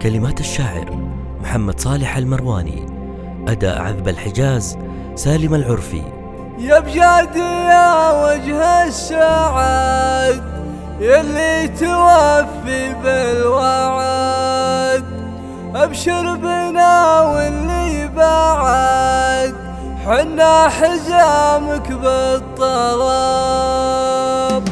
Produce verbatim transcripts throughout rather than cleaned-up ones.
كلمات الشاعر محمد صالح المرواني، أداء عذب الحجاز سالم العرفي. يا بجاد يا وجه السعاد يلي توفي بالوعد، أبشر بنا واللي بعد حنا حزامك بالطلب.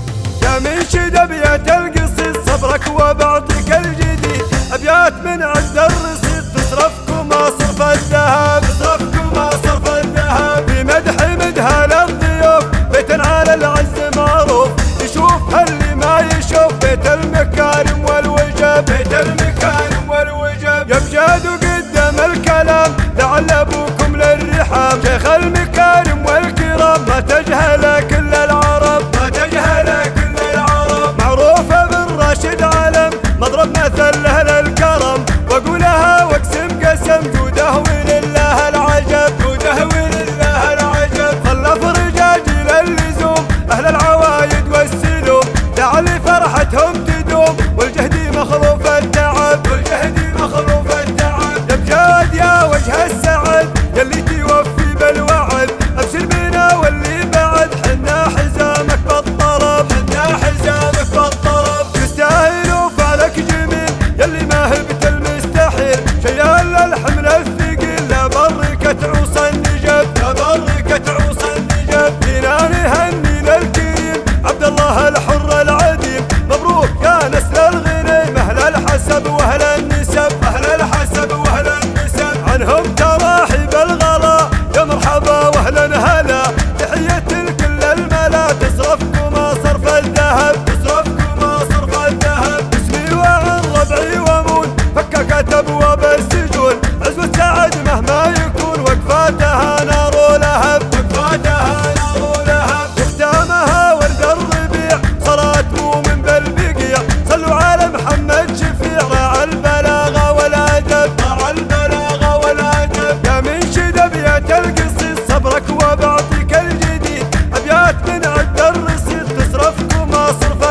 يا منشد أبيات القصيد صبرك وبعطيك الجديد، أبيات من عند الرصيد تصرفكم صرف الذهب، تصرفكم صرف الذهب بمدح مدها للضيوف، بيت على العز معروف يشوف اللي ما يشوف، بيت المكارم والوجب، بيت المكارم والوجب. يا بجاد قدم الكلام لعل ابوكم للرحاب، شيخ المكارم والكرام ما تجهل كل العرب، ما تجهل كل العرب. معروفه بالراشد علم مضرب مثل له للكرم، واقولها واقسم قسم جوده ولله العجب، جوده ولله العجب. خلف رجاجي للزوم اهل العوايد والسلوم، لعل فرحتهم تدوم والجهد مخلوف التعب، والجهد مخلوف التعب. يا بجاد يا وجه السعد يلي توفي بالوعد، ابشر بنا واللي بعد حنا حزامك بالطلب، حنا حزامك بالطلب. تستاهل وفعلك جميل يلي ما هبت المستحيل، شيال الحمل الثقيل لا بركة عوص النجب، لا بركة عوص النجب. فينا نهني للكريم عبد الله الحر العديم، مبروك يا نسل الغنيم اهل الحسب واهل النسب، اهل الحسب واهل النسب. عنهم تراحي بالغلا يا مرحبا واهلا هلا، تحية لكل الملا تصرفكم صرف الذهب، تصرفكم صرف الذهب. اسمي وعن ربعي ومون فككت ابواب السجون، عز والسعد مهما يكون وقفاتها نار ولهب، وقفاتها نار ولهب. ختامها ورد الربيع صلاة مؤمن بالبقيع، صلوا على محمد شفيع راعى البلاغة والادب، راعى البلاغة والادب. يا منشد ابيات القصيد صبرك وبعطيك الجديد، ابيات من عد الرصيد تصرفكم صرف